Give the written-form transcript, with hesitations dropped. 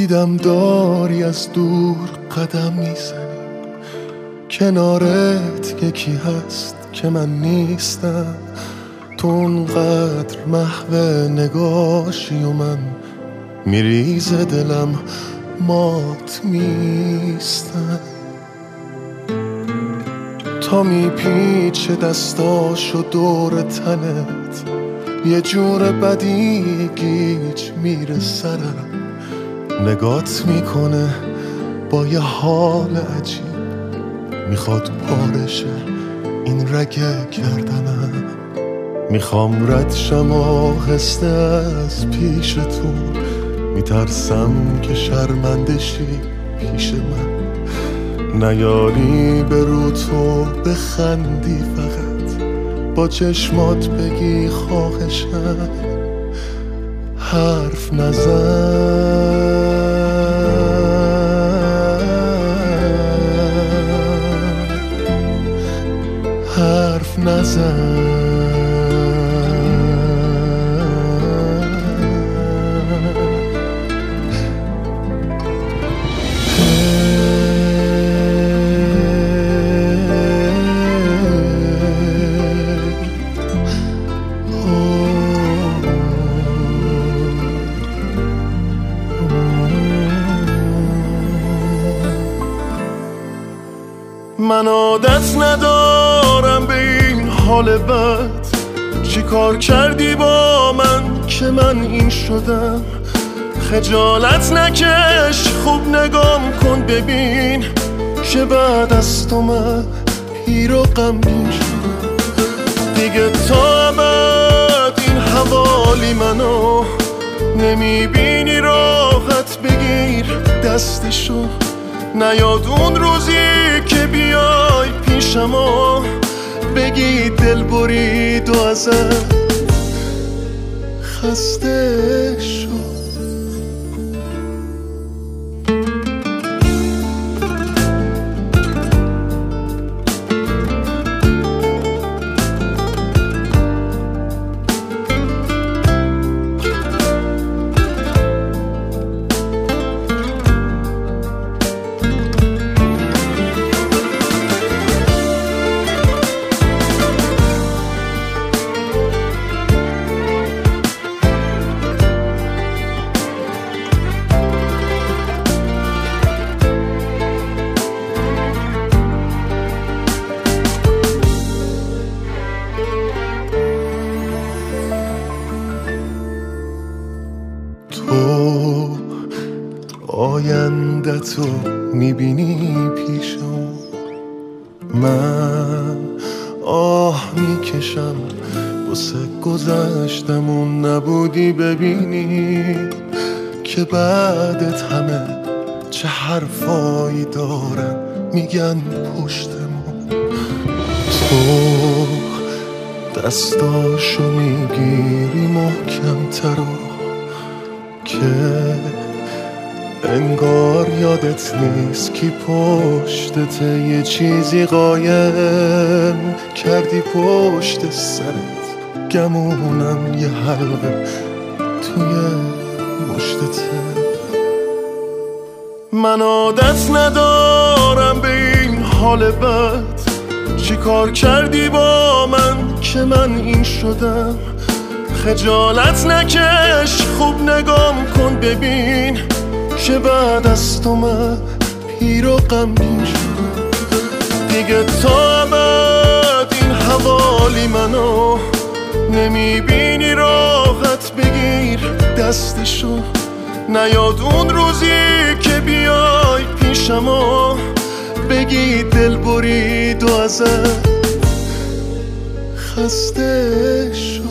دیدم داری از دور قدم میزنی، کنارت یکی هست که من نیستم. تو اونقدر محو نگاشی و من میریز دلم مات میستم. تا میپیچه دستاشو دور تنت، یه جور بدی گیج میره سرم. نگات میکنه با یه حال عجیب، میخواد پارشه این رگ گردنم. میخوام رد شم آهسته از پیشتون، میترسم که شرمنده شی پیش من. نیاری به رو تو بخندی، فقط با چشمات بگی خواهشم حرف حرف نزن. من عادت ندارم به این حال بد، چی کار کردی با من که من این شدم؟ خجالت نکش، خوب نگام کن ببین که بعد از تو من پیر و غمگین شدم. دیگه تا ابد این حوالی منو نمیبینی، راحت بگیر دستشو. نیاد اون روزی که بیای پیشم و بگی دل برید و ازت خسته شد. آینده تو میبینی پیشم، من آه میکشم واسه گذشتمون. نبودی ببینی که بعدت همه چه حرفایی دارن میگن پشتمون. تو دستاشو میگیری محکم ترا که انگار یادت نیست کی پشتته. یه چیزی قایم کردی پشت سرت، گمونم یه حلقه توی مشتته. من عادت ندارم به این حال بد، چی کار کردی با من که من این شدم؟ خجالت نکش، خوب نگام کن ببین که بعد از تو من پیر و غمگین شدم. دیگه تا ابد این حوالی منو نمیبینی، راحت بگیر دستشو. نیاد اون روزی که بیای پیشم و بگی دل برید و ازت خسته شد.